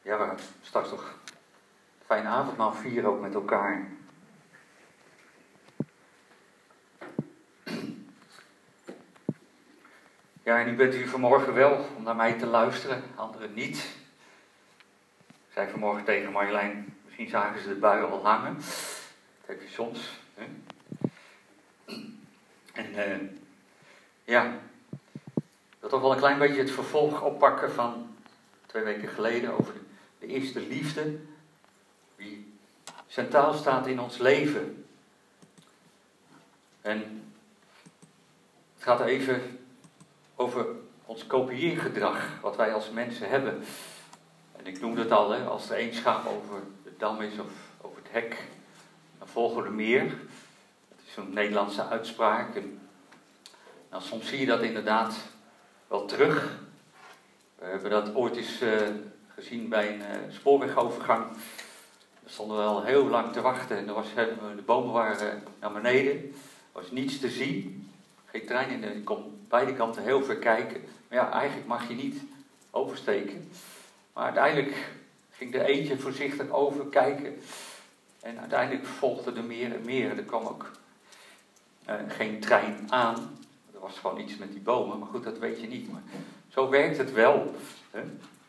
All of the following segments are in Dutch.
Ja, we gaan straks toch een fijn avondmaal vieren ook met elkaar. Ja, en u bent hier vanmorgen wel om naar mij te luisteren, anderen niet. Ik zei vanmorgen tegen Marjolein, misschien zagen ze de buien al hangen. Dat heb je soms. Hè? En ja, ik wil toch wel een klein beetje het vervolg oppakken van 2 weken geleden over de eerste liefde. Die centraal staat in ons leven. En het gaat even over ons kopieergedrag, wat wij als mensen hebben. En ik noemde het al, hè, als er 1 schaap over de dam is of over het hek, dan volgen er meer. Dat is zo'n Nederlandse uitspraak. En nou, soms zie je dat inderdaad wel terug. We hebben dat ooit eens gezien bij een spoorwegovergang. Daar stonden we al heel lang te wachten en de bomen waren naar beneden. Er was niets te zien. Geen trein in, je kon beide kanten heel ver kijken. Maar ja, eigenlijk mag je niet oversteken. Maar uiteindelijk ging er eentje voorzichtig over kijken. En uiteindelijk volgde er meer en meer. Er kwam ook geen trein aan. Er was gewoon iets met die bomen, maar goed, dat weet je niet. Maar zo werkt het wel. Hè?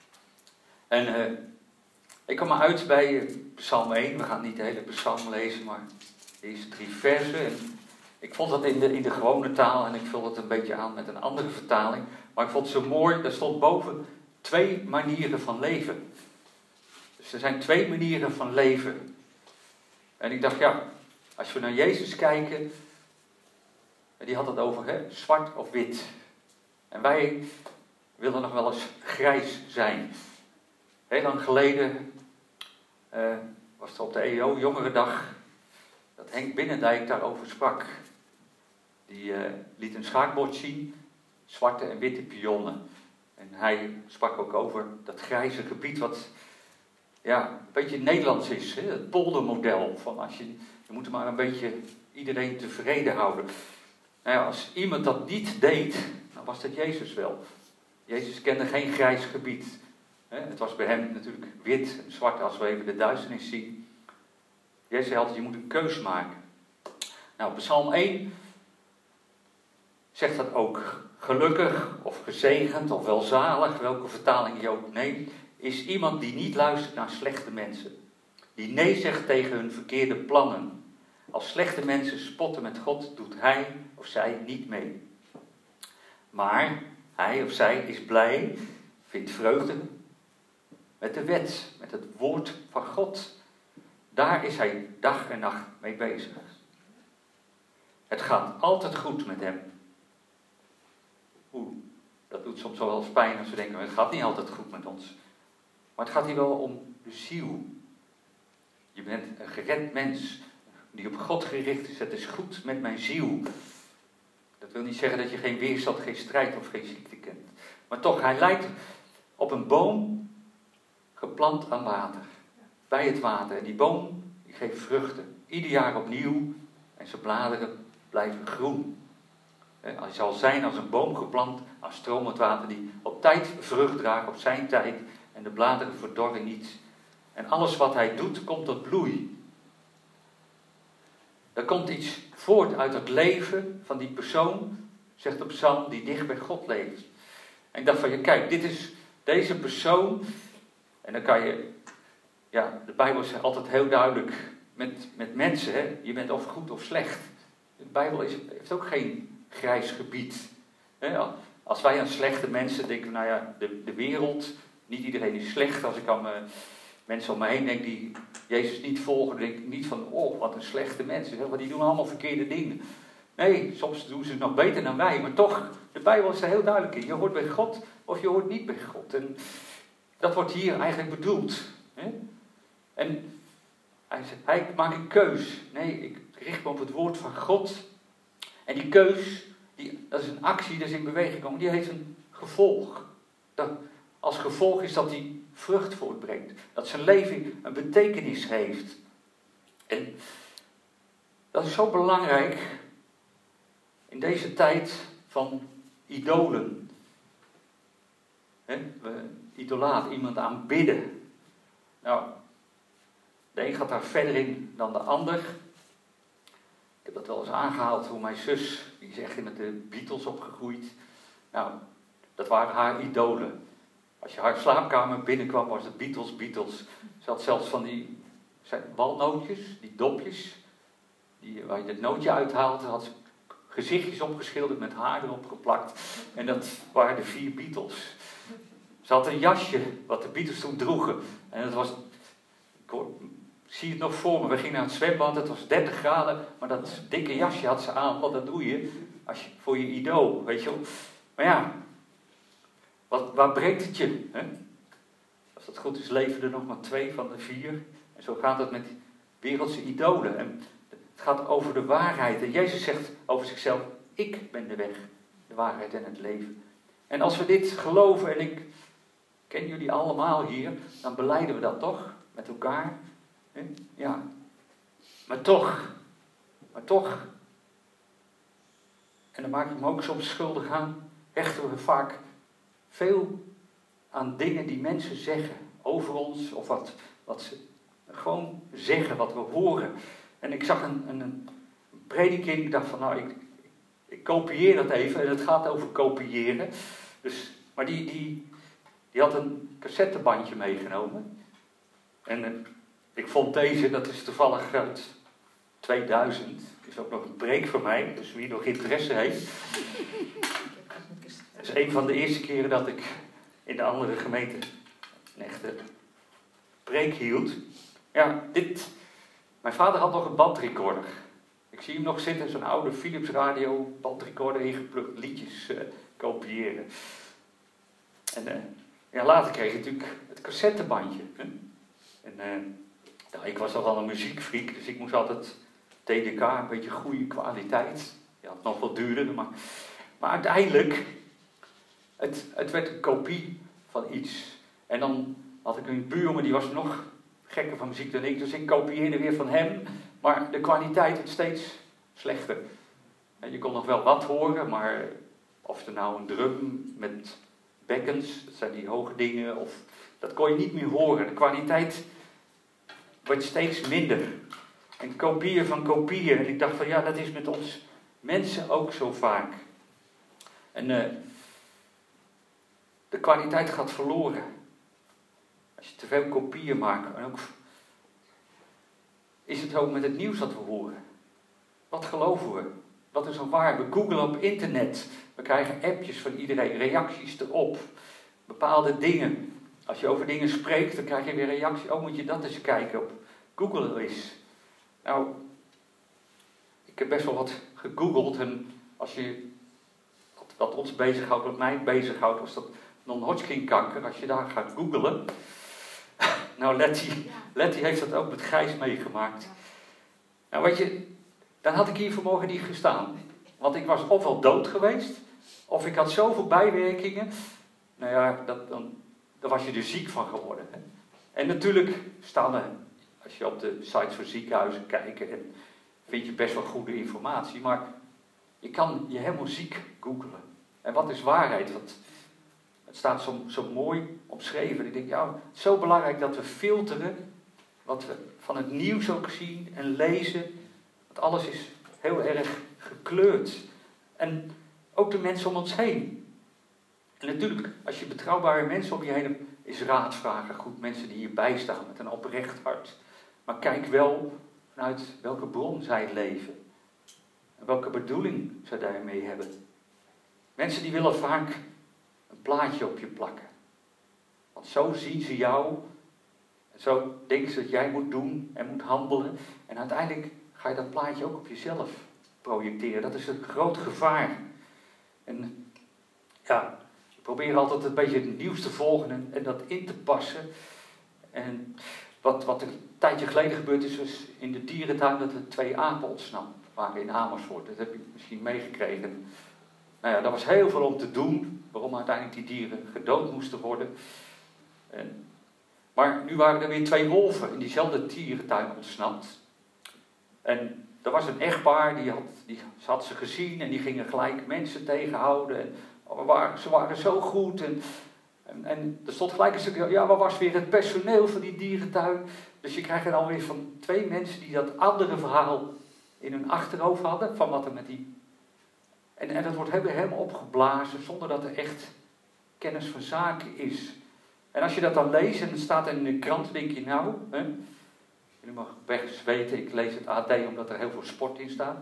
En ik kwam maar uit bij Psalm 1. We gaan niet de hele psalm lezen, maar de eerste 3 versen. En ik vond dat in de gewone taal en ik vul het een beetje aan met een andere vertaling. Maar ik vond het zo mooi, daar stond boven 2 manieren van leven. Dus er zijn 2 manieren van leven. En ik dacht, ja, als we naar Jezus kijken, die had het over zwart of wit. En wij willen nog wel eens grijs zijn. Heel lang geleden was er op de EO Jongerendag dat Henk Binnendijk daarover sprak. Die liet een schaakbord zien, zwarte en witte pionnen. En hij sprak ook over dat grijze gebied wat ja, een beetje Nederlands is. Hè? Het poldermodel. Van je moet maar een beetje iedereen tevreden houden. Nou ja, als iemand dat niet deed, dan was dat Jezus wel. Jezus kende geen grijs gebied. Het was bij hem natuurlijk wit en zwart als we even de duisternis zien. Jezus zei altijd, je moet een keus maken. Nou, Psalm 1 zegt dat ook. Gelukkig of gezegend of welzalig, welke vertaling je ook neemt, is iemand die niet luistert naar slechte mensen. Die nee zegt tegen hun verkeerde plannen. Als slechte mensen spotten met God, doet hij of zij niet mee. Maar hij of zij is blij, vindt vreugde met de wet, met het woord van God. Daar is hij dag en nacht mee bezig. Het gaat altijd goed met hem. Dat doet soms wel eens pijn als we denken, het gaat niet altijd goed met ons. Maar het gaat hier wel om de ziel. Je bent een gered mens die op God gericht is. Het is goed met mijn ziel. Dat wil niet zeggen dat je geen weerstand, geen strijd of geen ziekte kent. Maar toch, hij lijkt op een boom geplant aan water. Bij het water. En die boom die geeft vruchten. Ieder jaar opnieuw. En zijn bladeren blijven groen. Hij zal zijn als een boom geplant aan stromend water die op tijd vrucht draagt, op zijn tijd. En de bladeren verdorren niet. En alles wat hij doet, komt tot bloei. Er komt iets voort uit het leven van die persoon, zegt de psalm, die dicht bij God leeft. En ik dacht van, kijk, dit is deze persoon. En dan kan je, ja, de Bijbel is altijd heel duidelijk met mensen. Hè? Je bent of goed of slecht. De Bijbel heeft ook geen grijs gebied. Als wij aan slechte mensen denken, nou ja, de wereld, niet iedereen is slecht. Als ik aan mensen om me heen denk die Jezus niet volgen, dan denk ik niet van, oh, wat een slechte mensen. Want die doen allemaal verkeerde dingen. Nee, soms doen ze het nog beter dan wij. Maar toch, de Bijbel is er heel duidelijk in. Je hoort bij God of je hoort niet bij God. En dat wordt hier eigenlijk bedoeld. En hij maakt een keus. Nee, ik richt me op het woord van God. En die keus, dat is een actie, dat is in beweging gekomen, die heeft een gevolg. Als gevolg is dat hij vrucht voortbrengt. Dat zijn leven een betekenis heeft. En dat is zo belangrijk in deze tijd van idolen. We idolaat, iemand aanbidden. Nou, de een gaat daar verder in dan de ander. Ik heb dat wel eens aangehaald hoe mijn zus, die is echt met de Beatles opgegroeid. Nou, dat waren haar idolen. Als je haar slaapkamer binnenkwam, was het Beatles, Beatles. Ze had zelfs van die walnootjes, die dopjes, waar je het nootje uithaalt, had ze gezichtjes opgeschilderd met haar erop geplakt. En dat waren de 4 Beatles. Ze had een jasje, wat de Beatles toen droegen. En dat was, ik zie het nog voor me, we gingen naar het zwembad, het was 30 graden, maar dat dikke jasje had ze aan, want dat doe je, voor je idool, weet je wel. Maar ja, waar brengt het je? Hè? Als dat goed is, leven er nog maar 2 van de 4. En zo gaat het met wereldse idolen. En het gaat over de waarheid. En Jezus zegt over zichzelf, ik ben de weg, de waarheid en het leven. En als we dit geloven, en ik ken jullie allemaal hier, dan belijden we dat toch met elkaar. Ja, maar toch. En dan maak ik me ook soms schuldig aan, hechten we vaak veel aan dingen die mensen zeggen over ons, of wat ze gewoon zeggen, wat we horen. En ik zag een prediking, ik dacht van nou, ik kopieer dat even, en het gaat over kopiëren. Dus, maar die had een cassettebandje meegenomen. En ik vond deze, dat is toevallig uit 2000. Is ook nog een preek van mij, dus wie nog interesse heeft. Het is een van de eerste keren dat ik in de andere gemeente een echte preek hield. Ja, mijn vader had nog een bandrecorder. Ik zie hem nog zitten, zo'n oude Philips radio bandrecorder ingeplukt, liedjes kopiëren. En later kreeg je natuurlijk het cassettebandje. Hè? En ik was al wel een muziekfreak, dus ik moest altijd TDK, een beetje goede kwaliteit. Ja, het nog wel duurder, maar uiteindelijk, het werd een kopie van iets. En dan had ik een buurman, die was nog gekker van muziek dan ik, dus ik kopieerde weer van hem, maar de kwaliteit werd steeds slechter. En je kon nog wel wat horen, maar of er nou een drum met bekkens, dat zijn die hoge dingen, of dat kon je niet meer horen. De kwaliteit wordt steeds minder. En kopieën van kopieën. En ik dacht van ja, dat is met ons mensen ook zo vaak. En de kwaliteit gaat verloren. Als je te veel kopieën maakt. En ook is het ook met het nieuws dat we horen. Wat geloven we? Wat is er waar? We googlen op internet. We krijgen appjes van iedereen, reacties erop. Bepaalde dingen. Als je over dingen spreekt, dan krijg je weer reactie. Oh, moet je dat eens kijken op Google eens. Nou, ik heb best wel wat gegoogeld. En als je, wat ons bezighoudt, wat mij bezighoudt, was dat non-Hodgkin kanker. Als je daar gaat googlen. Nou, Letty heeft dat ook met Gijs meegemaakt. Nou, weet je, dan had ik hier vanmorgen niet gestaan. Want ik was ofwel dood geweest, of ik had zoveel bijwerkingen. Nou ja, daar was je er ziek van geworden. Hè? En natuurlijk staan er, als je op de sites van ziekenhuizen kijkt, en vind je best wel goede informatie. Maar je kan je helemaal ziek googlen. En wat is waarheid? Het staat zo mooi omschreven. Ik denk, ja, het is zo belangrijk dat we filteren wat we van het nieuws ook zien en lezen. Want alles is heel erg gekleurd. En ook de mensen om ons heen. En natuurlijk, als je betrouwbare mensen om je heen hebt, is raad vragen goed. Mensen die hierbij staan met een oprecht hart. Maar kijk wel vanuit welke bron zij leven. En welke bedoeling zij daarmee hebben. Mensen die willen vaak een plaatje op je plakken. Want zo zien ze jou. En zo denken ze dat jij moet doen en moet handelen. En uiteindelijk ga je dat plaatje ook op jezelf projecteren. Dat is een groot gevaar. En ja, ik probeer altijd een beetje het nieuws te volgen en dat in te passen. En wat er een tijdje geleden gebeurd is, was in de dierentuin dat er 2 apen ontsnapt waren in Amersfoort. Dat heb je misschien meegekregen. Nou ja, daar was heel veel om te doen, waarom uiteindelijk die dieren gedood moesten worden. Maar nu waren er weer 2 wolven in diezelfde dierentuin ontsnapt. En er was een echtpaar, die had ze gezien en die gingen gelijk mensen tegenhouden. En ze waren zo goed. En En er stond gelijk een stukje, ja, waar was weer het personeel van die dierentuin? Dus je krijgt er alweer van 2 mensen die dat andere verhaal in hun achterhoofd hadden, van wat er met die... En dat wordt helemaal opgeblazen, zonder dat er echt kennis van zaken is. En als je dat dan leest en het staat in de krant, denk je nou, jullie mag best weten, ik lees het AD omdat er heel veel sport in staat.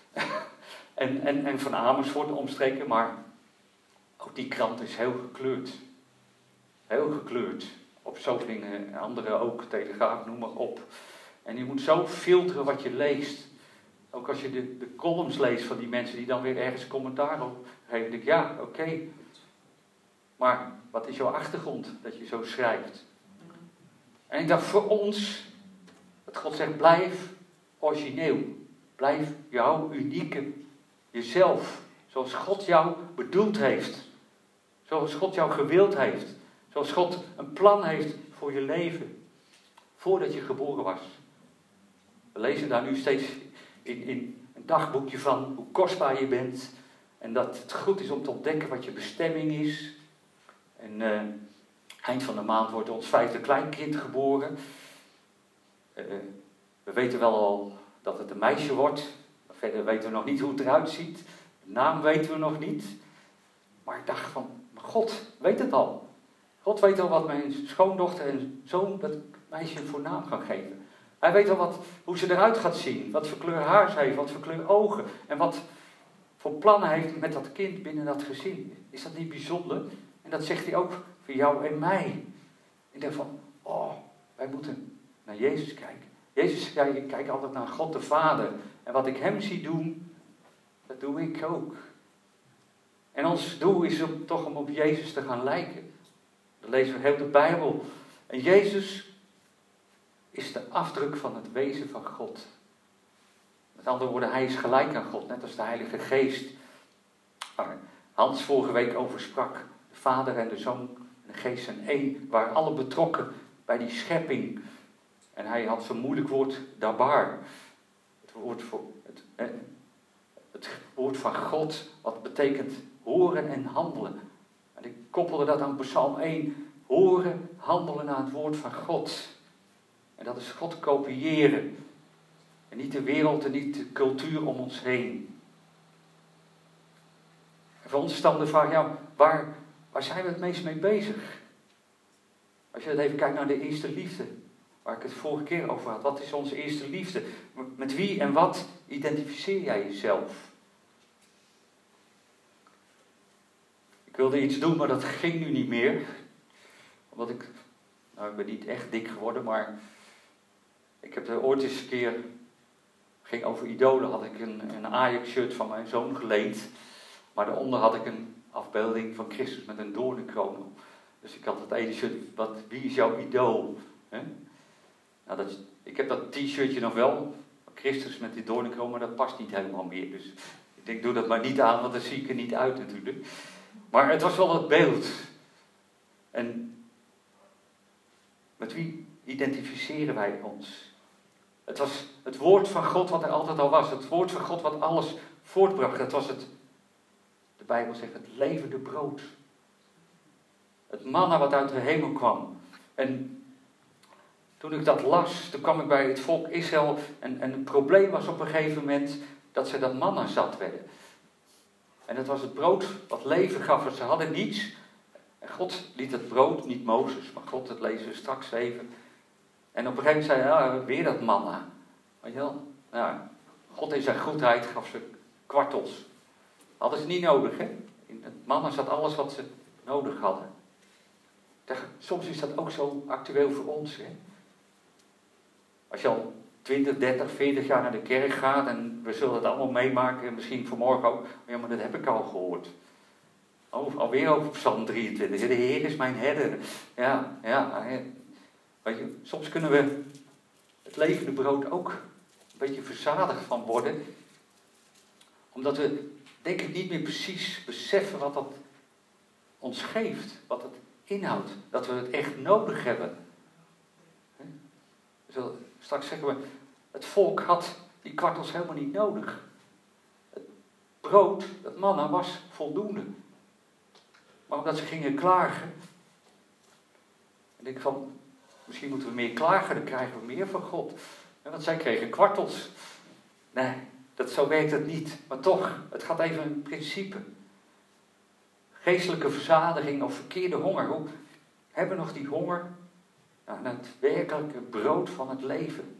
en van Amersfoort omstreken, maar ook die krant is heel gekleurd. Heel gekleurd. Op zoveel dingen, andere ook, Telegraaf, noem maar op. En je moet zo filteren wat je leest. Ook als je de columns leest van die mensen die dan weer ergens commentaar op geven. Denk ik, ja, oké. Maar wat is jouw achtergrond dat je zo schrijft? En ik dacht voor ons, dat God zegt, blijf origineel. Blijf jouw unieke, jezelf. Zoals God jou bedoeld heeft. Zoals God jou gewild heeft. Zoals God een plan heeft voor je leven. Voordat je geboren was. We lezen daar nu steeds in een dagboekje van hoe kostbaar je bent. En dat het goed is om te ontdekken wat je bestemming is. En eind van de maand wordt ons 5e kleinkind geboren. We weten wel al dat het een meisje wordt. Maar verder weten we nog niet hoe het eruit ziet. De naam weten we nog niet. Maar ik dacht van, God weet het al. God weet al wat mijn schoondochter en zoon dat meisje voor naam gaan geven. Hij weet al hoe ze eruit gaat zien. Wat voor kleur haar ze heeft, wat voor kleur ogen. En wat voor plannen heeft met dat kind binnen dat gezin. Is dat niet bijzonder? En dat zegt hij ook voor jou en mij. Ik denk van, wij moeten naar Jezus kijken. Jezus kijkt altijd naar God de Vader. En wat ik hem zie doen, dat doe ik ook. En ons doel is toch om op Jezus te gaan lijken. Dat lezen we heel de Bijbel. En Jezus is de afdruk van het wezen van God. Met andere woorden, hij is gelijk aan God, net als de Heilige Geest. Waar Hans vorige week over sprak. De Vader en de Zoon en de Geest zijn één. Waren alle betrokken bij die schepping. En hij had zo'n moeilijk woord, dabar. Het woord van God, wat betekent horen en handelen. En ik koppelde dat aan Psalm 1. Horen, handelen naar het woord van God. En dat is God kopiëren. En niet de wereld en niet de cultuur om ons heen. En voor ons is dan de vraag, ja, waar zijn we het meest mee bezig? Als je even kijkt naar de eerste liefde. Waar ik het vorige keer over had. Wat is onze eerste liefde? Met wie en wat identificeer jij jezelf? Ik wilde iets doen, maar dat ging nu niet meer. Omdat ik ben niet echt dik geworden, maar ik heb er ooit eens een keer, ging over idolen, had ik een Ajax-shirt van mijn zoon geleend. Maar daaronder had ik een afbeelding van Christus met een doornenkroon. Dus ik had het ene shirt, wie is jouw idool? Nou, ik heb dat t-shirtje nog wel, Christus met die doornenkroon, maar dat past niet helemaal meer. Dus ik denk, doe dat maar niet aan, want dan zie ik er niet uit natuurlijk. Maar het was wel het beeld. En met wie identificeren wij ons? Het was het woord van God wat er altijd al was. Het woord van God wat alles voortbracht. Het was de Bijbel zegt, het levende brood. Het manna wat uit de hemel kwam. En toen ik dat las, toen kwam ik bij het volk Israël. En het probleem was op een gegeven moment dat ze dat manna zat werden. En het was het brood wat leven gaf. Want ze hadden niets. En God liet het brood, niet Mozes, maar God, dat lezen we straks even. En op een gegeven moment zei hij, weer dat manna. Weet je wel? Nou, God in zijn goedheid gaf ze kwartels. Hadden ze niet nodig, hè? In het manna zat alles wat ze nodig hadden. Soms is dat ook zo actueel voor ons, hè? Als je al 20, 30, 40 jaar naar de kerk gaat en we zullen het allemaal meemaken, en misschien vanmorgen ook, ja, maar dat heb ik al gehoord. Alweer over Psalm 23. De Heer is mijn herder. Ja. Weet je, soms kunnen we het levende brood ook een beetje verzadigd van worden. Omdat we, denk ik, niet meer precies beseffen wat dat ons geeft. Wat het inhoudt. Dat we het echt nodig hebben. Dus straks zeggen we, het volk had die kwartels helemaal niet nodig. Het brood, dat manna, was voldoende. Maar omdat ze gingen klagen, En ik van, misschien moeten we meer klagen, dan krijgen we meer van God. Want zij kregen kwartels. Nee, zo werkt het niet. Maar toch, het gaat even in principe. Geestelijke verzadiging of verkeerde honger. Hoe hebben we nog die honger naar het werkelijke brood van het leven?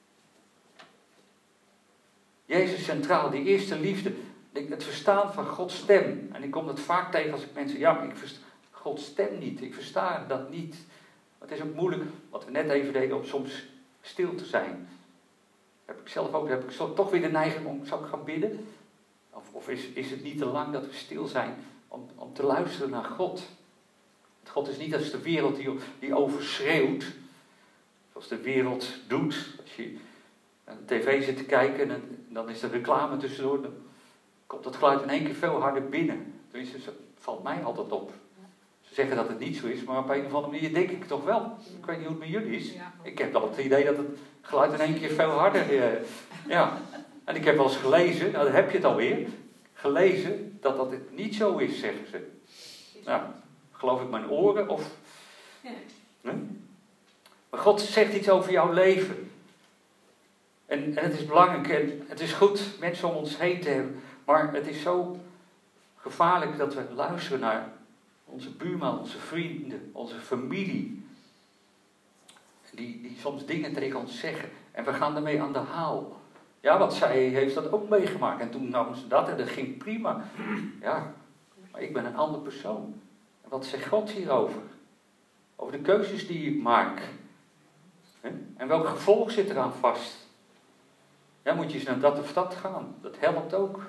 Jezus centraal, die eerste liefde. Het verstaan van Gods stem. En ik kom dat vaak tegen als ik mensen... Ja, ik versta Gods stem niet. Ik versta dat niet. Maar het is ook moeilijk, wat we net even deden, om soms stil te zijn. Heb ik zelf ook, heb ik zo toch weer de neiging om, zou ik gaan bidden? Of is het niet te lang dat we stil zijn om te luisteren naar God? Want God is niet als de wereld die overschreeuwt, zoals de wereld doet. Als je naar de tv zit te kijken en dan is er reclame tussendoor, dan komt dat geluid in één keer veel harder binnen. Tenminste, dat valt mij altijd op. Ze zeggen dat het niet zo is, maar op een of andere manier denk ik toch wel. Ik weet niet hoe het met jullie is. Ik heb wel het idee dat het geluid in één keer veel harder... ja. En ik heb wel eens gelezen, nou dan heb je het alweer, gelezen dat het niet zo is, zeggen ze. Nou, geloof ik mijn oren of... Nee? Maar God zegt iets over jouw leven. En het is belangrijk en het is goed mensen om ons heen te hebben. Maar het is zo gevaarlijk dat we luisteren naar onze buurman, onze vrienden, onze familie. Die soms dingen tegen ons zeggen. En we gaan ermee aan de haal. Ja, want zij heeft dat ook meegemaakt. En toen nam ze dat en dat ging prima. Ja, maar ik ben een ander persoon. En wat zegt God hierover? Over de keuzes die ik maak. En welk gevolg zit eraan vast? Ja, moet je eens naar dat of dat gaan. Dat helpt ook.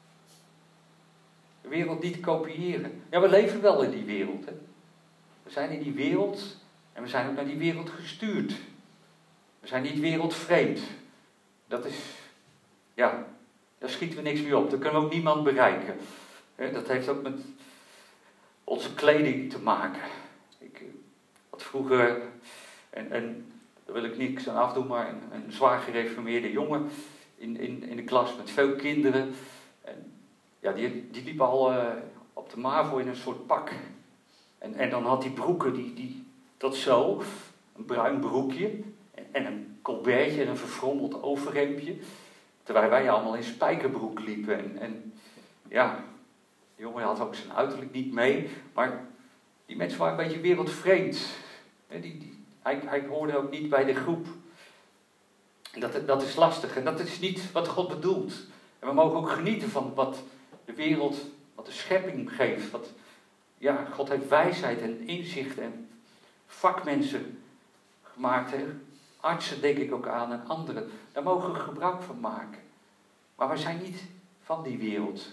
De wereld niet kopiëren. Ja, we leven wel in die wereld. Hè? We zijn in die wereld en we zijn ook naar die wereld gestuurd. We zijn niet wereldvreemd. Dat is, ja, daar schieten we niks mee op. Daar kunnen we ook niemand bereiken. Dat heeft ook met onze kleding te maken. Ik had vroeger, en daar wil ik niks aan afdoen, maar een zwaar gereformeerde jongen in de klas met veel kinderen. En ja, die liep al op de MAVO in een soort pak. En dan had die broeken, dat zo, een bruin broekje en een colbertje en een verfrommeld overhemdje. Terwijl wij allemaal in spijkerbroek liepen. En ja, de jongen had ook zijn uiterlijk niet mee. Maar die mensen waren een beetje wereldvreemd. Hij hoorde ook niet bij de groep. En dat is lastig. En dat is niet wat God bedoelt. En we mogen ook genieten van wat de wereld, wat de schepping geeft. Ja, God heeft wijsheid en inzicht en vakmensen gemaakt. Hè? Artsen denk ik ook aan en anderen. Daar mogen we gebruik van maken. Maar we zijn niet van die wereld.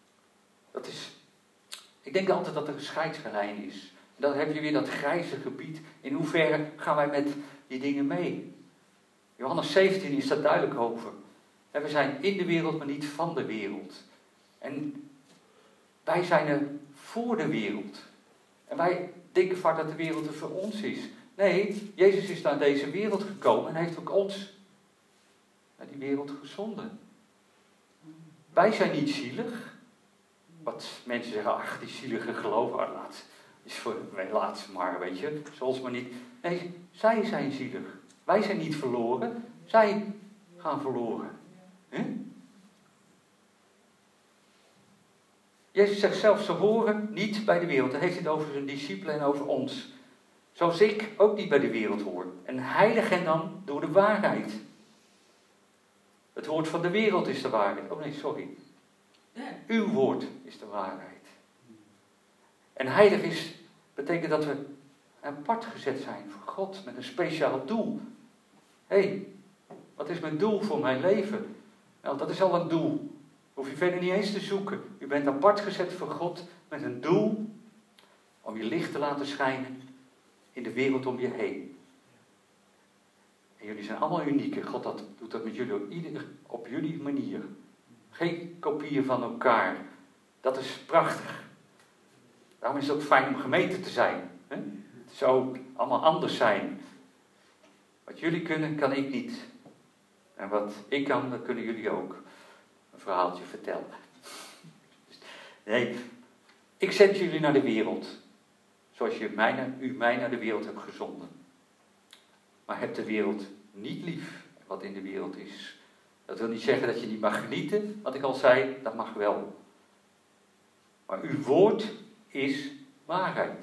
Ik denk altijd dat er een scheidslijn is. Dan heb je weer dat grijze gebied. In hoeverre gaan wij met die dingen mee? Johannes 17 is daar duidelijk over. En we zijn in de wereld, maar niet van de wereld. En wij zijn er voor de wereld. En wij denken vaak dat de wereld er voor ons is. Nee, Jezus is naar deze wereld gekomen en heeft ook ons naar die wereld gezonden. Wij zijn niet zielig. Wat mensen zeggen, ach, die zielige geloven, is voor mij laatst maar, weet je. Zoals maar niet. Nee, zij zijn zielig. Wij zijn niet verloren. Zij gaan verloren. Jezus zegt zelf, ze horen niet bij de wereld. Dan heeft hij het over zijn discipelen en over ons. Zoals ik ook niet bij de wereld hoor. En heilig hen dan door de waarheid. Het woord van de wereld is de waarheid. Oh nee, sorry. Uw woord is de waarheid. En heilig betekent dat we apart gezet zijn voor God met een speciaal doel. Hé, wat is mijn doel voor mijn leven? Nou, dat is al een doel. Hoef je verder niet eens te zoeken. U bent apart gezet voor God met een doel om je licht te laten schijnen in de wereld om je heen. En jullie zijn allemaal uniek. En God doet dat met jullie op jullie manier. Geen kopieën van elkaar. Dat is prachtig. Daarom is het ook fijn om gemeente te zijn. Hè? Het zou allemaal anders zijn. Wat jullie kunnen, kan ik niet. En wat ik kan, dat kunnen jullie ook. Een verhaaltje vertellen. Nee, ik zend jullie naar de wereld. zoals u mij naar de wereld hebt gezonden. Maar heb de wereld niet lief, wat in de wereld is. Dat wil niet zeggen dat je niet mag genieten, wat ik al zei, dat mag wel. Maar uw woord is waarheid.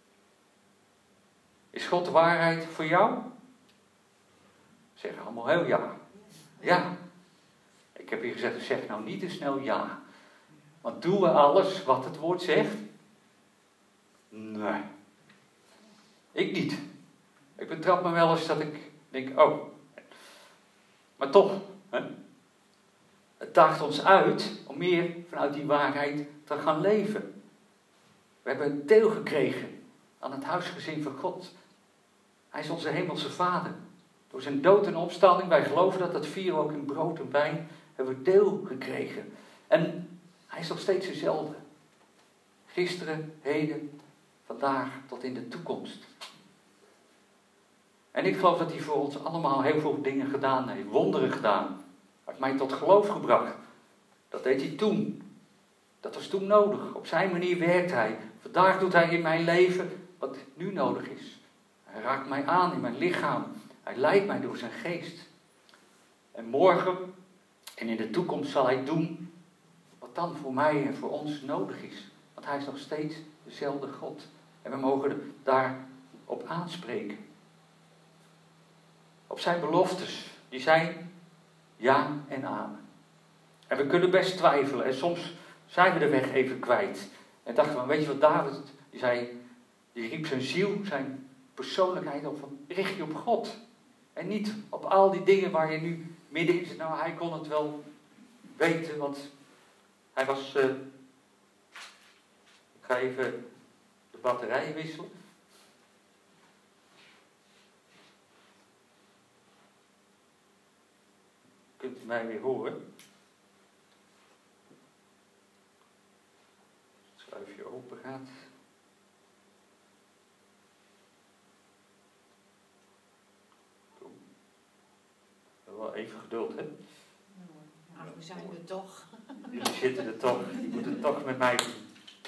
Is God de waarheid voor jou? Zeggen allemaal heel ja. Ja. Ik heb hier gezegd, zeg nou niet te snel ja. Want doen we alles wat het woord zegt? Nee. Ik niet. Ik betrap me wel eens dat ik denk, oh. Maar toch, hè? Het daagt ons uit om meer vanuit die waarheid te gaan leven. We hebben deel gekregen aan het huisgezin van God. Hij is onze hemelse Vader. Door zijn dood en opstanding, wij geloven dat vieren ook in brood en wijn, hebben we deel gekregen. En hij is nog steeds dezelfde. Gisteren, heden, vandaag tot in de toekomst. En ik geloof dat hij voor ons allemaal heel veel dingen gedaan heeft. Wonderen gedaan. Hij heeft mij tot geloof gebracht. Dat deed hij toen. Dat was toen nodig. Op zijn manier werkt hij. Vandaag doet hij in mijn leven wat nu nodig is. Hij raakt mij aan in mijn lichaam. Hij leidt mij door zijn geest. En morgen en in de toekomst zal hij doen wat dan voor mij en voor ons nodig is. Want hij is nog steeds dezelfde God. En we mogen daarop aanspreken. Op zijn beloftes. Die zijn ja en amen. En we kunnen best twijfelen. En soms zijn we de weg even kwijt. En dachten we, weet je wat David, die riep zijn ziel, zijn persoonlijkheid op van, richt je op God. En niet op al die dingen waar je nu middenin zit. Nou, hij kon het wel weten, want hij was... ik ga even de batterijen wisselen. Kunt u mij weer horen? Het schuifje open gaat. Wel even geduld, hè? Ach, we zijn er toch. Jullie zitten er toch. Je moet het toch met mij doen.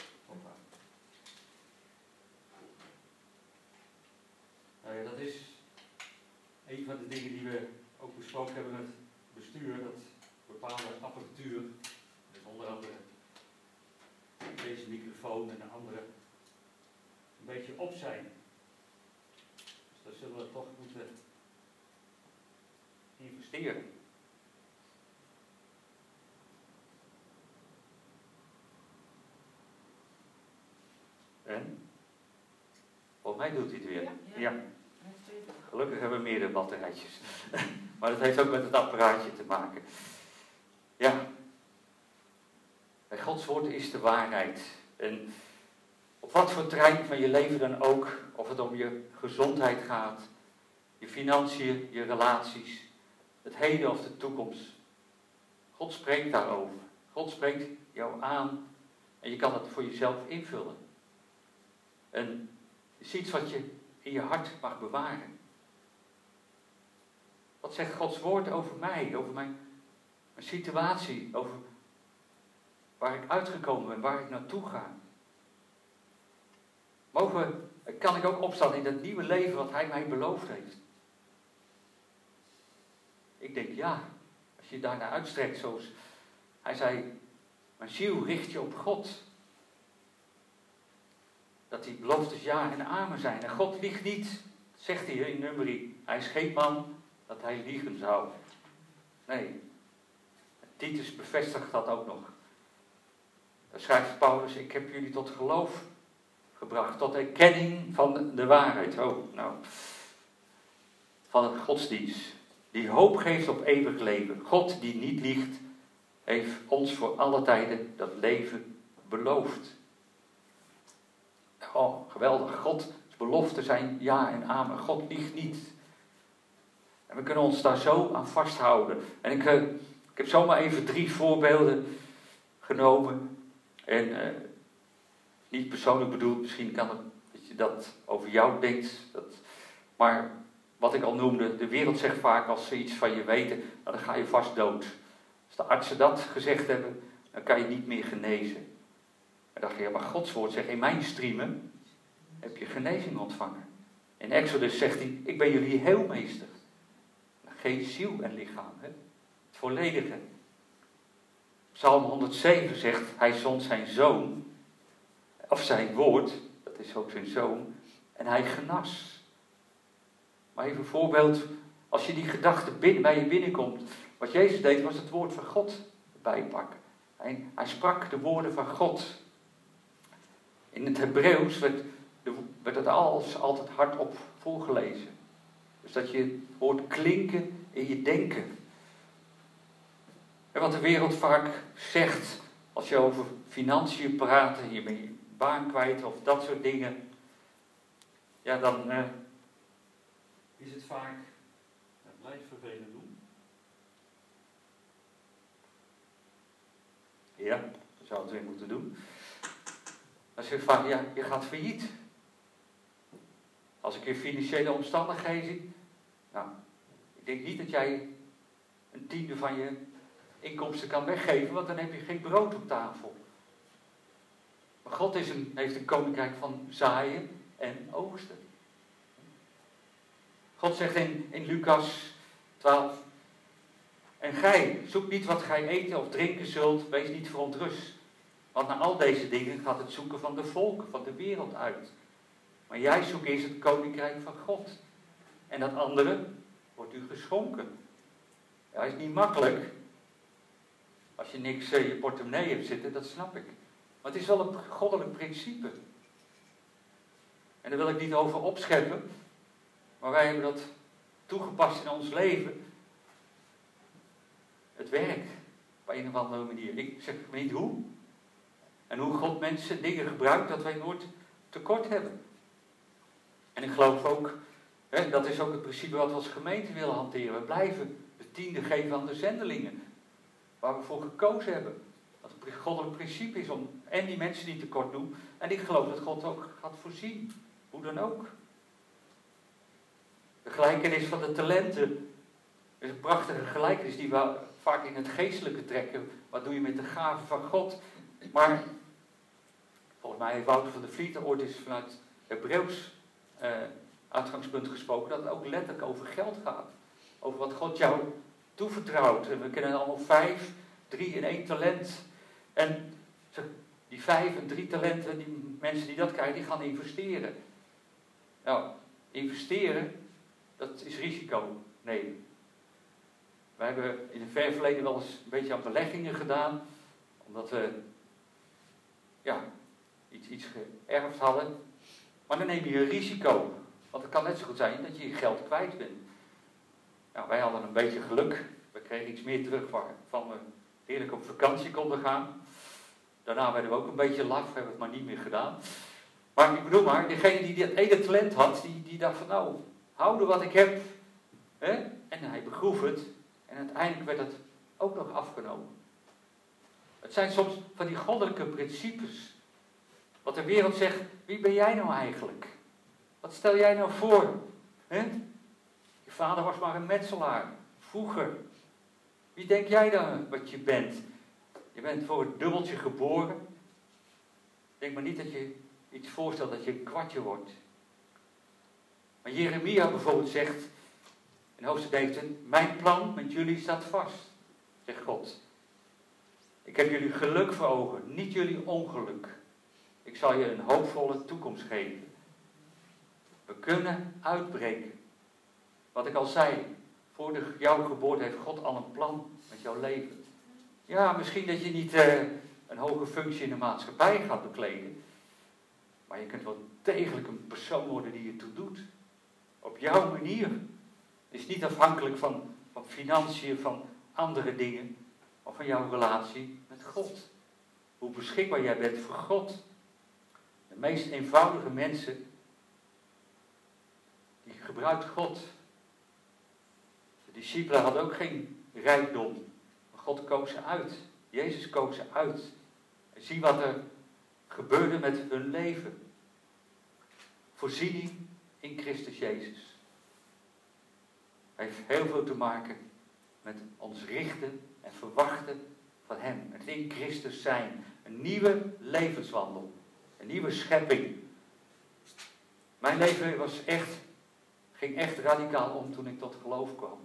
Nou ja, dat is een van de dingen die we ook besproken hebben met het bestuur. Dat bepaalde apparatuur, dus onder andere deze microfoon en de andere, een beetje op zijn. Dus daar zullen we toch moeten investeren. En? Volgens mij doet hij het weer. Ja. Gelukkig hebben we meerdere batterijtjes. Maar dat heeft ook met het apparaatje te maken. Ja. En Gods woord is de waarheid. En op wat voor terrein van je leven dan ook, of het om je gezondheid gaat, je financiën, je relaties, het heden of de toekomst. God spreekt daarover. God spreekt jou aan en je kan het voor jezelf invullen. En het is iets wat je in je hart mag bewaren. Wat zegt Gods woord over mij, over mijn situatie, over waar ik uitgekomen ben, waar ik naartoe ga? Kan ik ook opstaan in dat nieuwe leven wat Hij mij beloofd heeft? Ik denk ja, als je daarnaar uitstrekt, zoals Hij zei, mijn ziel richt je op God. Dat die beloftes ja en amen zijn. En God liegt niet, dat zegt hij in Numeri. Hij is geen man dat hij liegen zou. Nee. Titus bevestigt dat ook nog. Daar schrijft Paulus, ik heb jullie tot geloof gebracht, tot erkenning van de waarheid. Van het godsdienst. Die hoop geeft op eeuwig leven. God die niet liegt, heeft ons voor alle tijden dat leven beloofd. Oh, geweldig. Gods beloften zijn ja en amen. God liegt niet. En we kunnen ons daar zo aan vasthouden. En ik heb zomaar even 3 voorbeelden genomen. En niet persoonlijk bedoeld, misschien kan het dat je dat over jou denkt. Maar wat ik al noemde, de wereld zegt vaak als ze iets van je weten, nou, dan ga je vast dood. Als de artsen dat gezegd hebben, dan kan je niet meer genezen. En dan dacht je, ja, maar Gods woord zegt in mijn striemen, heb je genezing ontvangen. In Exodus zegt hij, ik ben jullie heelmeester. Geest, ziel en lichaam. Hè? Het volledige. Psalm 107 zegt, hij zond zijn zoon, of zijn woord, dat is ook zijn zoon, en hij genas. Maar even een voorbeeld, als je die gedachte bij je binnenkomt, wat Jezus deed was het woord van God bijpakken. Hij sprak de woorden van God. In het Hebreeuws werd het alles altijd hardop voorgelezen. Dus dat je het hoort klinken in je denken. En wat de wereld vaak zegt, als je over financiën praat en je bent je baan kwijt of dat soort dingen. Ja, dan is het vaak, blijf vervelend doen. Ja, dat zou het weer moeten doen. Dan zeg je vaak, ja, je gaat failliet. Als ik je financiële omstandigheden zie, nou, ik denk niet dat jij een tiende van je inkomsten kan weggeven, want dan heb je geen brood op tafel. Maar God heeft een koninkrijk van zaaien en oogsten. God zegt in Lucas 12, en gij, zoek niet wat gij eten of drinken zult, wees niet verontrust. Want naar al deze dingen gaat het zoeken van de volken, van de wereld uit. Maar jij zoekt eerst het koninkrijk van God. En dat andere wordt u geschonken. Ja, is niet makkelijk. Als je niks in je portemonnee hebt zitten, dat snap ik. Maar het is wel een goddelijk principe. En daar wil ik niet over opscheppen. Maar wij hebben dat toegepast in ons leven. Het werkt. Op een of andere manier. Ik zeg niet hoe. En hoe God mensen dingen gebruikt dat wij nooit tekort hebben. En ik geloof ook, dat is ook het principe wat we als gemeente willen hanteren. We blijven de tiende geven aan de zendelingen. Waar we voor gekozen hebben. Dat het goddelijk principe is om en die mensen die tekort doen. En ik geloof dat God ook gaat voorzien. Hoe dan ook. De gelijkenis van de talenten. is een prachtige gelijkenis die we vaak in het geestelijke trekken. Wat doe je met de gaven van God? Maar volgens mij heeft Wouter van der Vliet ooit eens vanuit Hebreeuws uitgangspunt gesproken. Dat het ook letterlijk over geld gaat. Over wat God jou toevertrouwt. En we kennen allemaal 5, 3 en 1 talent. En die 5 en 3 talenten, die mensen die dat krijgen, die gaan investeren. Nou, investeren, dat is risico nemen. Wij hebben in het ver verleden wel eens een beetje aan beleggingen gedaan. Omdat we iets geërfd hadden. Maar dan neem je een risico. Want het kan net zo goed zijn dat je je geld kwijt bent. Nou, wij hadden een beetje geluk. We kregen iets meer terug waarvan we heerlijk op vakantie konden gaan. Daarna werden we ook een beetje laf, hebben het maar niet meer gedaan. Maar ik bedoel maar, degene die dat ene talent had, die dacht van nou, houden wat ik heb. Hè? En hij begroef het. En uiteindelijk werd het ook nog afgenomen. Het zijn soms van die goddelijke principes. Wat de wereld zegt, wie ben jij nou eigenlijk? Wat stel jij nou voor? Hè? Je vader was maar een metselaar. Vroeger. Wie denk jij dan wat je bent? Je bent voor het dubbeltje geboren. Denk maar niet dat je iets voorstelt dat je een kwartje wordt. Maar Jeremia bijvoorbeeld zegt in hoofdstuk 19, mijn plan met jullie staat vast, zegt God. Ik heb jullie geluk voor ogen, niet jullie ongeluk. Ik zal je een hoopvolle toekomst geven. We kunnen uitbreken. Wat ik al zei, voor jouw geboorte heeft God al een plan met jouw leven. Ja, misschien dat je niet een hoge functie in de maatschappij gaat bekleden. Maar je kunt wel degelijk een persoon worden die je toe doet. Op jouw manier. Het is niet afhankelijk van financiën, van andere dingen. Maar van jouw relatie met God. Hoe beschikbaar jij bent voor God. De meest eenvoudige mensen, die gebruikt God. De discipelen hadden ook geen rijkdom. Maar God koos ze uit. Jezus koos ze uit. En zie wat er gebeurde met hun leven. Voorziening in Christus Jezus. Heeft heel veel te maken met ons richten en verwachten van Hem. Het in Christus zijn. Een nieuwe levenswandel. Een nieuwe schepping. Mijn leven ging echt radicaal om toen ik tot geloof kwam.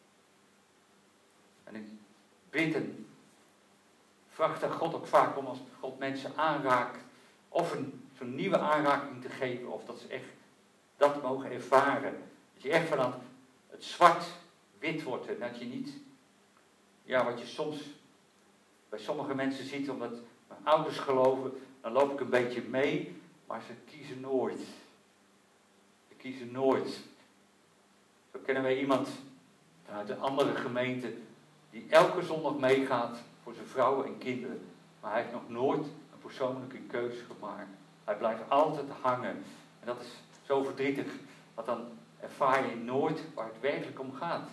En ik bid en vraag aan God ook vaak om als God mensen aanraakt, of zo'n nieuwe aanraking te geven, of dat ze echt dat mogen ervaren. Dat je echt vanuit het zwart wit wordt en dat je niet, ja, wat je soms bij sommige mensen ziet, omdat mijn ouders geloven, dan loop ik een beetje mee, maar ze kiezen nooit. Ze kiezen nooit. Zo kennen wij iemand uit een andere gemeente die elke zondag meegaat voor zijn vrouwen en kinderen. Maar hij heeft nog nooit een persoonlijke keuze gemaakt. Hij blijft altijd hangen. En dat is zo verdrietig, want dan ervaar je nooit waar het werkelijk om gaat.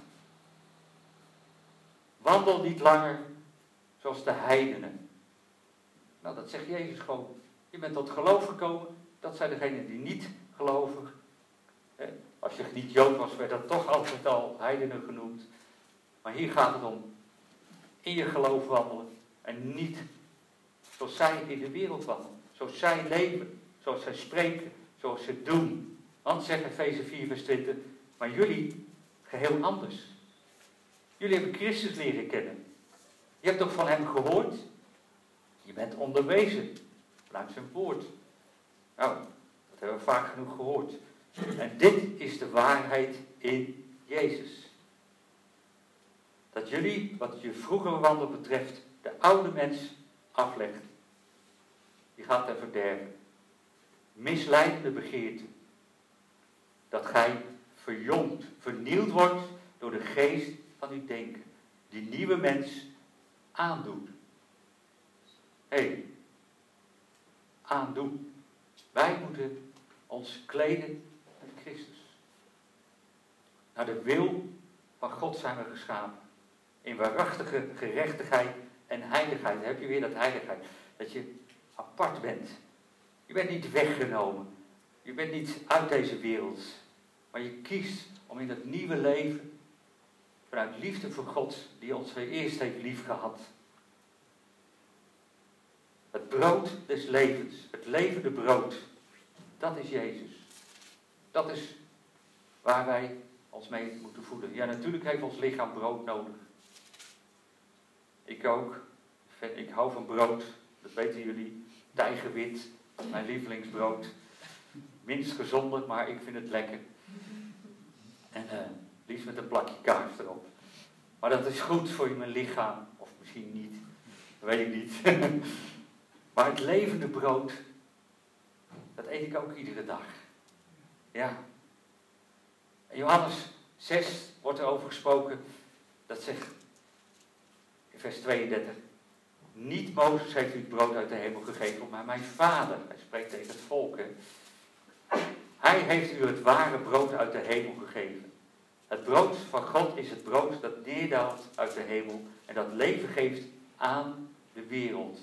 Wandel niet langer zoals de heidenen. Nou, dat zegt Jezus gewoon. Je bent tot geloof gekomen. Dat zijn degenen die niet geloven. Als je niet Jood was, werd dat toch altijd al heidenen genoemd. Maar hier gaat het om in je geloof wandelen. En niet zoals zij in de wereld wandelen. Zoals zij leven. Zoals zij spreken. Zoals ze doen. Want zegt Efeze 4 vers 20. Maar jullie geheel anders. Jullie hebben Christus leren kennen. Je hebt toch van hem gehoord? Je bent onderwezen vanuit zijn woord. Nou, dat hebben we vaak genoeg gehoord. En dit is de waarheid in Jezus. Dat jullie, wat je vroegere wandel betreft, de oude mens aflegt. Die gaat ten verderven. Misleidende begeerte. Dat gij verjongd, vernieuwd wordt door de geest van uw denken. Die nieuwe mens aandoet. Aandoen. Wij moeten ons kleden met Christus. Naar de wil van God zijn we geschapen. In waarachtige gerechtigheid en heiligheid. Dan heb je weer dat heiligheid. Dat je apart bent. Je bent niet weggenomen. Je bent niet uit deze wereld. Maar je kiest om in dat nieuwe leven, vanuit liefde voor God, die ons eerst heeft lief gehad. Het brood des levens, het levende brood, dat is Jezus. Dat is waar wij ons mee moeten voeden. Ja, natuurlijk heeft ons lichaam brood nodig. Ik ook. Ik hou van brood, dat weten jullie. Tijgerwit, mijn lievelingsbrood. Minst gezonder, maar ik vind het lekker. En liefst met een plakje kaas erop. Maar dat is goed voor mijn lichaam. Of misschien niet. Dat weet ik niet. Maar het levende brood, dat eet ik ook iedere dag. Ja. In Johannes 6 wordt er over gesproken. Dat zegt in vers 32. Niet Mozes heeft u het brood uit de hemel gegeven, maar mijn vader. Hij spreekt tegen het volk. Hè. Hij heeft u het ware brood uit de hemel gegeven. Het brood van God is het brood dat neerdaalt uit de hemel en dat leven geeft aan de wereld.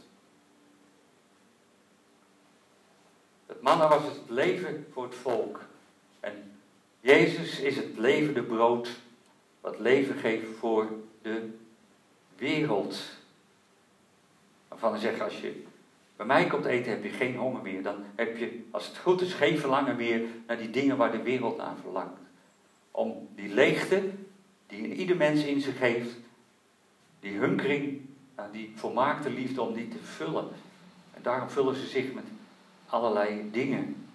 Het manna was het leven voor het volk. En Jezus is het levende brood wat leven geeft voor de wereld. Waarvan hij zegt, als je bij mij komt eten, heb je geen honger meer. Dan heb je, als het goed is, geen verlangen meer naar die dingen waar de wereld naar verlangt. Om die leegte, die in ieder mens in zich heeft, die hunkering, die volmaakte liefde, om die te vullen. En daarom vullen ze zich met allerlei dingen.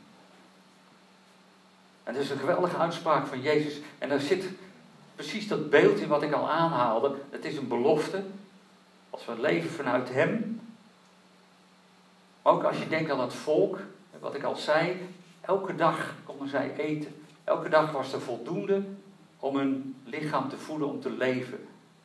En dat is een geweldige uitspraak van Jezus. En daar zit precies dat beeld in wat ik al aanhaalde. Het is een belofte. Als we leven vanuit hem. Maar ook als je denkt aan het volk. Wat ik al zei. Elke dag konden zij eten. Elke dag was er voldoende om hun lichaam te voeden, om te leven.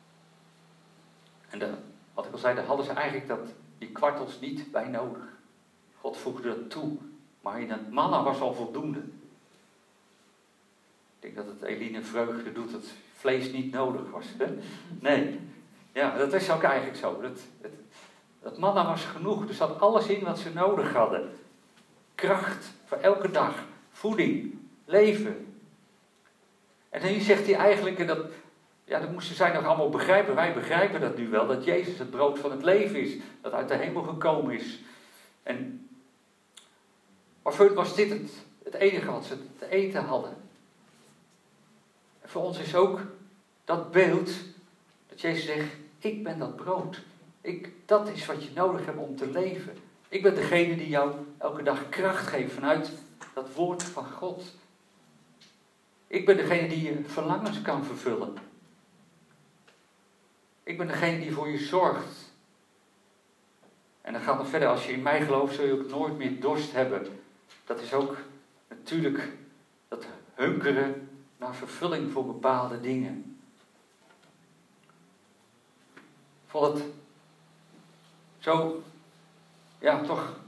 En wat ik al zei, daar hadden ze eigenlijk die kwartels niet bij nodig. God voegde dat toe. Maar in het manna was al voldoende. Ik denk dat het Eline vreugde doet dat vlees niet nodig was. Hè? Nee. Ja, dat is ook eigenlijk zo. Dat manna was genoeg. Er zat alles in wat ze nodig hadden. Kracht voor elke dag. Voeding. Leven. En hier zegt hij eigenlijk, en dat moesten zij nog allemaal begrijpen. Wij begrijpen dat nu wel. Dat Jezus het brood van het leven is. Dat uit de hemel gekomen is. Maar voor was dit het enige wat ze te eten hadden. En voor ons is ook dat beeld dat Jezus zegt, ik ben dat brood. Dat is wat je nodig hebt om te leven. Ik ben degene die jou elke dag kracht geeft vanuit dat woord van God. Ik ben degene die je verlangens kan vervullen. Ik ben degene die voor je zorgt. En dan gaat het verder, als je in mij gelooft, zul je ook nooit meer dorst hebben. Dat is ook natuurlijk dat hunkeren naar vervulling voor bepaalde dingen. Ik vond het zo, ja toch,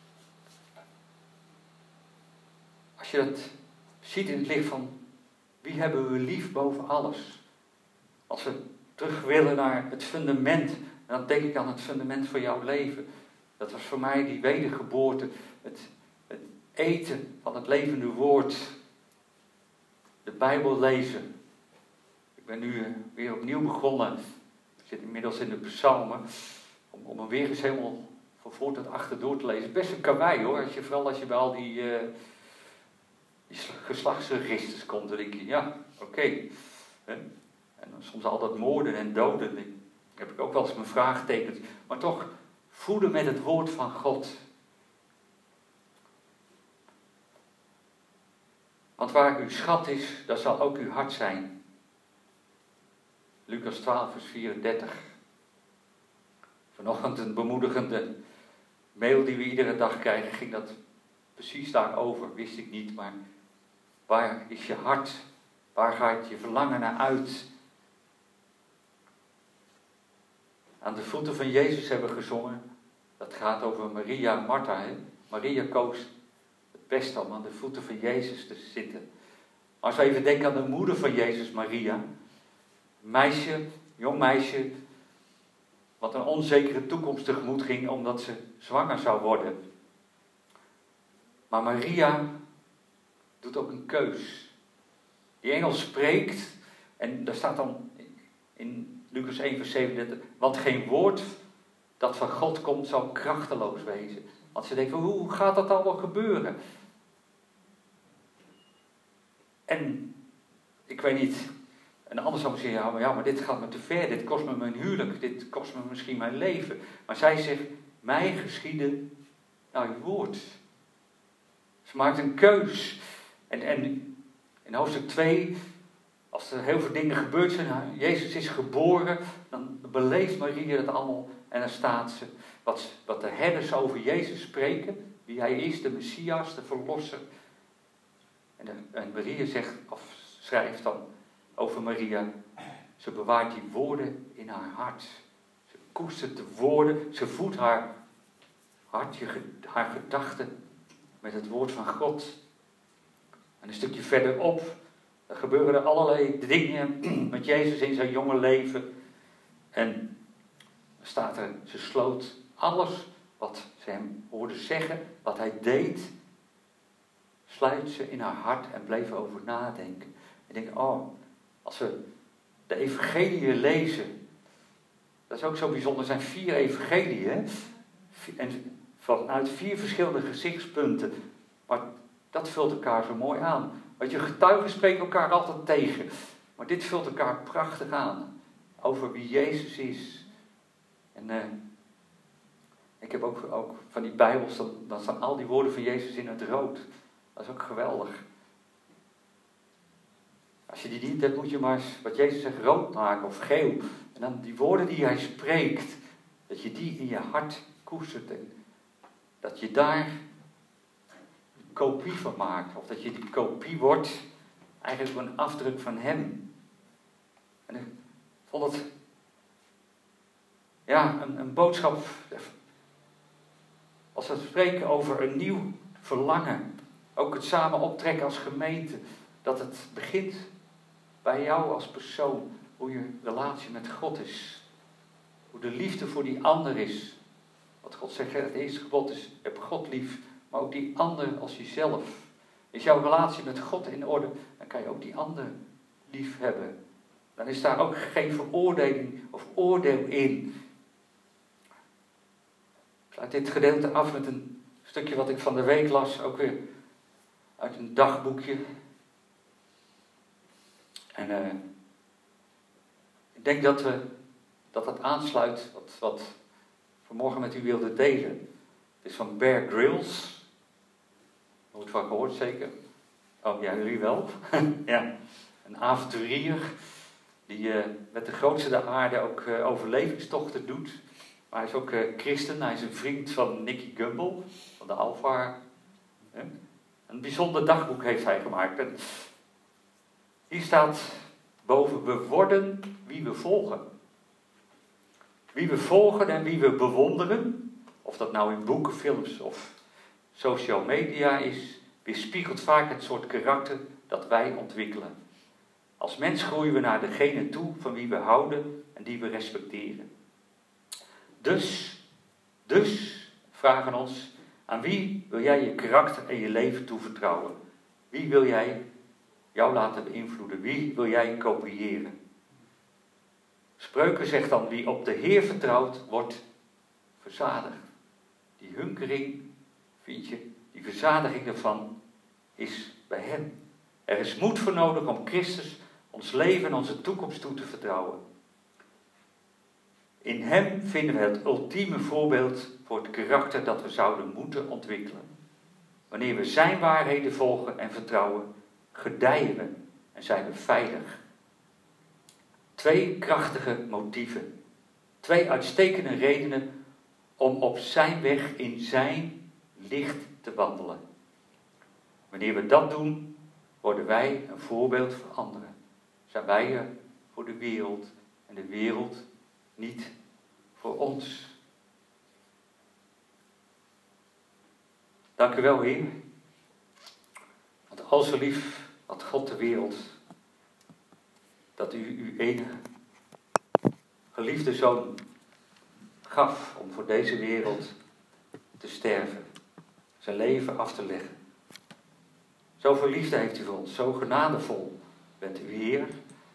als je dat ziet in het licht van, wie hebben we lief boven alles? Als we terug willen naar het fundament, dan denk ik aan het fundament van jouw leven. Dat was voor mij die wedergeboorte, het eten van het levende woord, de Bijbel lezen. Ik ben nu weer opnieuw begonnen, ik zit inmiddels in de psalmen, om hem weer eens helemaal van voor tot achter door te lezen. Best een karwei hoor, vooral als je bij al die geslachtsregisters komt, dan denk je, ja, oké. En dan soms al dat moorden en doden, heb ik ook wel eens mijn vraagtekens, maar toch voeden met het woord van God. Want waar uw schat is, daar zal ook uw hart zijn. Lucas 12 vers 34. Vanochtend een bemoedigende mail die we iedere dag krijgen, ging dat precies daarover, wist ik niet, maar waar is je hart? Waar gaat je verlangen naar uit? Aan de voeten van Jezus hebben we gezongen. Dat gaat over Maria en Martha. Hè? Maria koos het beste om aan de voeten van Jezus te zitten. Als we even denken aan de moeder van Jezus, Maria. Meisje, jong meisje, wat een onzekere toekomst tegemoet ging omdat ze zwanger zou worden. Maar Maria doet ook een keus. Die engel spreekt en daar staat dan in Lucas 1 vers 37, want geen woord dat van God komt zal krachteloos wezen. Want ze denkt, hoe gaat dat allemaal gebeuren? En ik weet niet, en anders zou ik zeggen, ja, maar dit gaat me te ver, dit kost me mijn huwelijk, dit kost me misschien mijn leven. Maar zij zegt, mij geschieden naar uw woord. Ze maakt een keus. En in hoofdstuk 2, als er heel veel dingen gebeurd zijn, Jezus is geboren, dan beleeft Maria het allemaal. En dan staat ze, wat de herders over Jezus spreken, wie hij is, de Messias, de Verlosser. En Maria schrijft dan over Maria, ze bewaart die woorden in haar hart. Ze koestert de woorden, ze voedt haar hart, haar gedachten met het woord van God. En een stukje verderop, er gebeuren er allerlei dingen met Jezus in zijn jonge leven. En er staat er, ze sloot alles wat ze hem hoorde zeggen, wat hij deed, sluit ze in haar hart en bleef over nadenken. Ik denk, als we de evangeliën lezen, dat is ook zo bijzonder, er zijn 4 evangeliën, hè? En vanuit 4 verschillende gezichtspunten, maar dat vult elkaar zo mooi aan. Want je getuigen spreken elkaar altijd tegen, maar dit vult elkaar prachtig aan, over wie Jezus is. En ik heb ook van die Bijbels, dan staan al die woorden van Jezus in het rood. Dat is ook geweldig. Als je die niet hebt, moet je maar eens, wat Jezus zegt, rood maken of geel. En dan die woorden die hij spreekt, dat je die in je hart koestert. En dat je daar een kopie van maakt. Of dat je die kopie wordt, eigenlijk een afdruk van hem. En ik vond het, een boodschap. Als we spreken over een nieuw verlangen. Ook het samen optrekken als gemeente. Dat het begint bij jou als persoon. Hoe je relatie met God is. Hoe de liefde voor die ander is. Wat God zegt, het eerste gebod is, heb God lief. Maar ook die ander als jezelf. Is jouw relatie met God in orde, dan kan je ook die ander lief hebben. Dan is daar ook geen veroordeling of oordeel in. Ik sluit dit gedeelte af met een stukje wat ik van de week las. Ook weer uit een dagboekje. En ik denk dat aansluit wat vanmorgen met u wilde delen. Het is van Bear Grylls. Nooit van gehoord zeker? Oh ja, jullie wel. Ja, een avonturier die met de grootste der aarde ook overlevingstochten doet. Maar hij is ook christen, hij is een vriend van Nicky Gumbel, van de Alpha. Een bijzonder dagboek heeft hij gemaakt. En hier staat boven: we worden wie we volgen. Wie we volgen en wie we bewonderen, of dat nou in boeken, films of social media is, weerspiegelt vaak het soort karakter dat wij ontwikkelen. Als mens groeien we naar degene toe van wie we houden en die we respecteren. Dus vragen ons, aan wie wil jij je karakter en je leven toevertrouwen? Wie wil jij jou laten beïnvloeden? Wie wil jij kopiëren? Spreuken zegt dan, wie op de Heer vertrouwt, wordt verzadigd. Die hunkering, vind je, die verzadiging ervan is bij hem. Er is moed voor nodig om Christus ons leven en onze toekomst toe te vertrouwen. In hem vinden we het ultieme voorbeeld voor het karakter dat we zouden moeten ontwikkelen. Wanneer we zijn waarheden volgen en vertrouwen, gedijen we en zijn we veilig. 2 krachtige motieven. 2 uitstekende redenen om op zijn weg in zijn licht te wandelen. Wanneer we dat doen, worden wij een voorbeeld voor anderen. Zijn wij er voor de wereld en de wereld niet voor ons. Dank u wel, Heer. Want al zo lief had God de wereld, dat u uw enige geliefde zoon gaf om voor deze wereld te sterven. Zijn leven af te leggen. Zoveel liefde heeft u voor ons, zo genadevol bent u, Heer.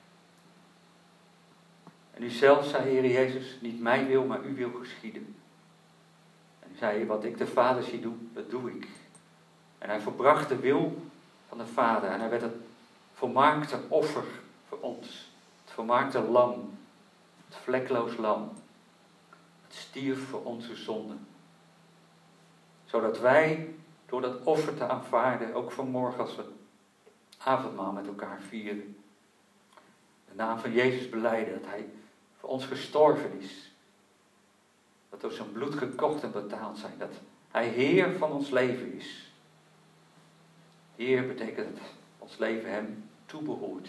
En u zelf zei, Heer Jezus, niet mijn wil, maar uw wil geschieden. En u zei, wat ik de Vader zie doen, dat doe ik. En hij volbracht de wil van de Vader. En hij werd het volmaakte offer voor ons. Het volmaakte lam. Het vlekloos lam. Het stierf voor onze zonden. Zodat wij, door dat offer te aanvaarden, ook vanmorgen als we avondmaal met elkaar vieren, de naam van Jezus belijden, dat hij voor ons gestorven is. Dat door zijn bloed gekocht en betaald zijn. Dat hij Heer van ons leven is. Heer betekent dat ons leven hem toebehoort.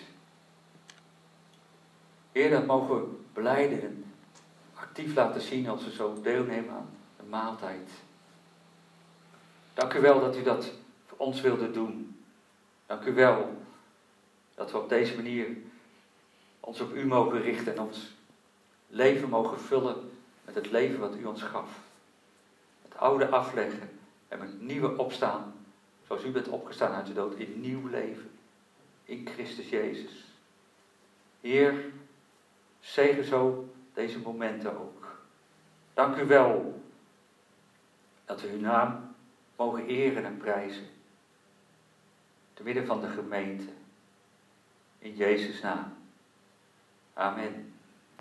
Heer, dat mogen we belijden en actief laten zien als we zo deelnemen aan de maaltijd. Dank u wel dat u dat voor ons wilde doen. Dank u wel dat we op deze manier ons op u mogen richten en ons leven mogen vullen met het leven wat u ons gaf. Het oude afleggen en met nieuwe opstaan, zoals u bent opgestaan uit de dood, in nieuw leven. In Christus Jezus. Heer, zegen zo deze momenten ook. Dank u wel dat we uw naam mogen eren en prijzen. Te midden van de gemeente. In Jezus' naam. Amen.